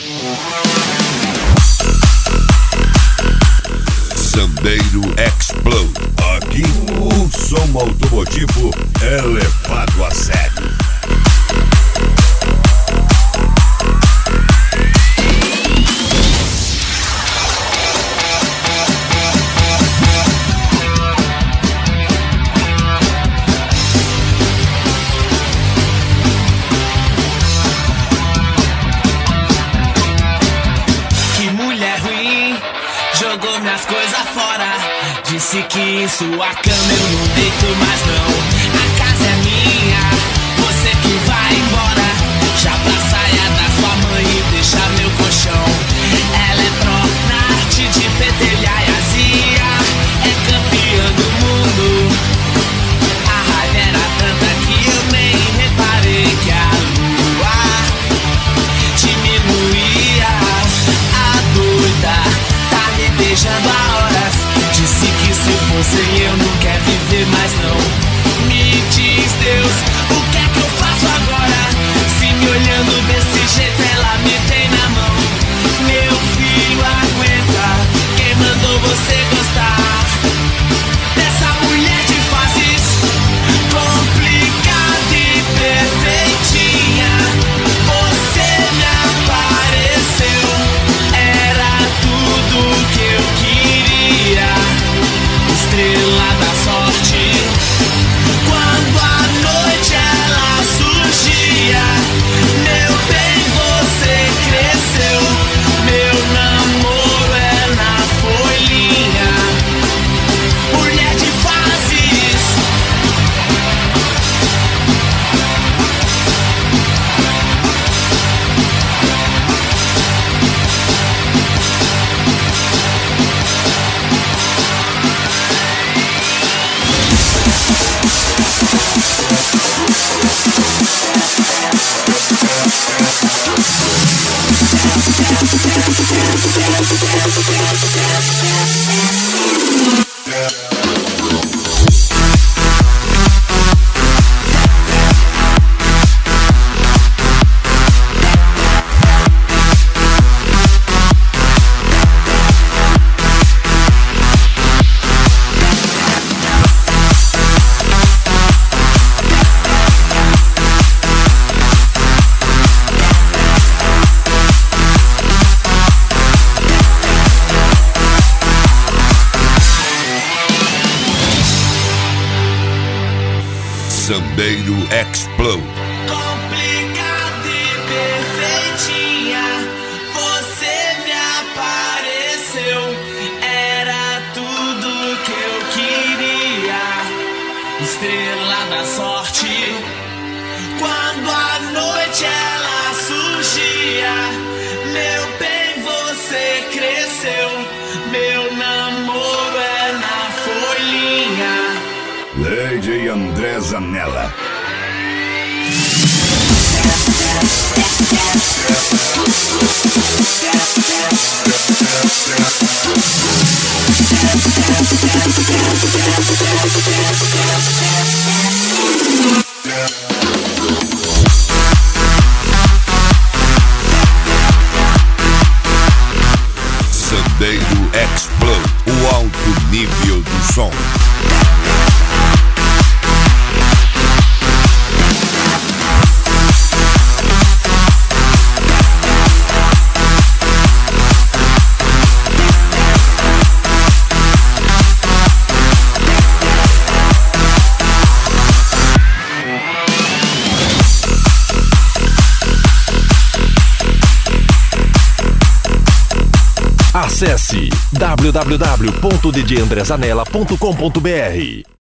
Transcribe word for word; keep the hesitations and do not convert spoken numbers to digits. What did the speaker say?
Sambeiro Explode. Aqui o som automotivo é levado a sério. Jogou minhas coisas fora. Disse que em sua cama eu não deito mais não. A casa é minha, você que vai embora. Já pra saia da sua mãe e deixar meu colchão. Ela é pro arte de pedelhar e azia. É campeã do mundo. A raiva era tanta que eu nem reparei que a lua diminuía. A doida beijando há horas. Disse que se fosse eu não quer viver mais não. Me diz Deus, o que é que eu faço agora? Se me olhando desse jeito ela me tem na mão. Meu filho aguenta, quem mandou você gostar dessa mulher de fases complicada e perfeitinha? Você me apareceu, era tudo que eu queria, estrela da sorte. Quando a noite ela surgia, meu bem, você cresceu. Meu namoro é na folhinha, mulher de fases. Sambeiro Explode. Complicada e perfeitinha, você me apareceu. Era tudo que eu queria, estrela da sorte. Quando a noite ela surgia, meu bem, você cresceu. Meu namoro é na folhinha. Lady André Zanella. Sambeiro Explode. O alto nível do som. Acesse w w w ponto d j andré zanella ponto com ponto b r.